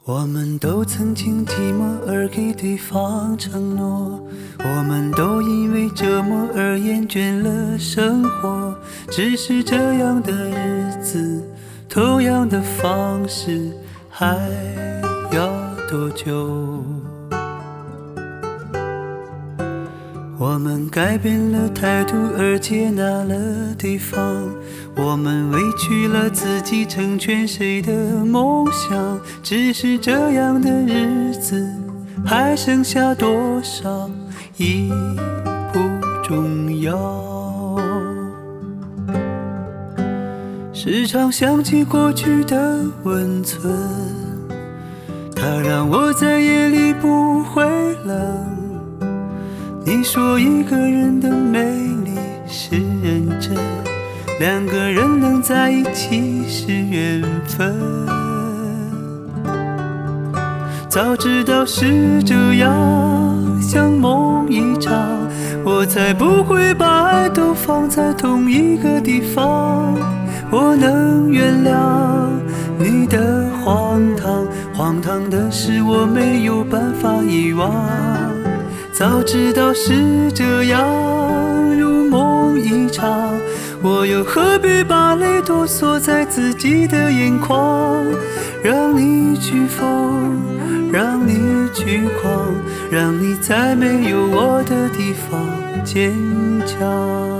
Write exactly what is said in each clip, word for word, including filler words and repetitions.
我们都曾经寂寞而给对方承诺，我们都因为折磨而厌倦了生活。只是这样的日子，同样的方式，还要多久？我们改变了态度而接纳了对方，我们委屈了自己成全谁的梦想。只是这样的日子还剩下多少已不重要。时常想起过去的温存，它让我在夜里不会冷。你说一个人的美丽是认真，两个人能在一起是缘分。早知道是这样，像梦一场，我才不会把爱都放在同一个地方。我能原谅你的荒唐，荒唐的是我没有办法遗忘。早知道是这样，如梦一场，我又何必把泪都锁在自己的眼眶？让你去疯，让你去狂，让你在没有我的地方坚强。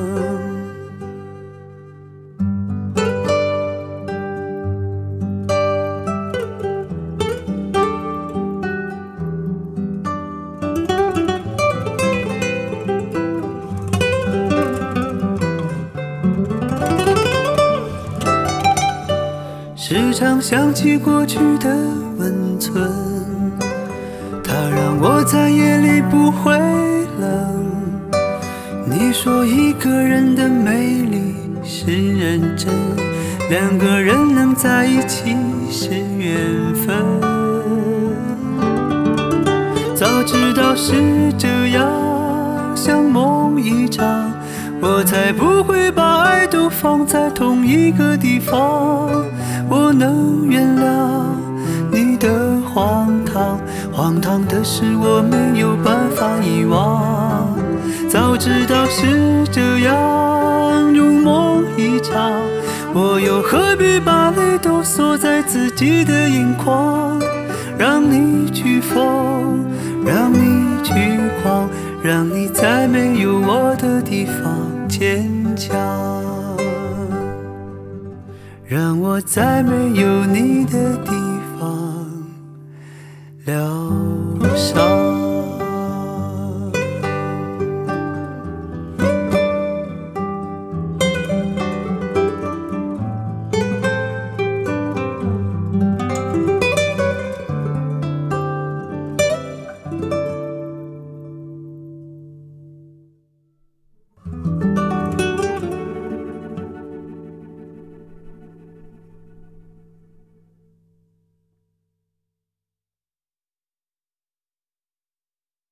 时常想起过去的温存，它让我在夜里不会冷。你说一个人的美丽是认真，两个人能在一起是缘分。早知道是这样，像梦一场，我才不会把爱都放在同一个地方。我能原谅你的荒唐，荒唐的是我没有办法遗忘。早知道是这样，如梦一场，我又何必把泪都锁在自己的眼眶？让你去疯，让你去狂，让你在没有我的地方坚强。让我在没有你的地方疗伤。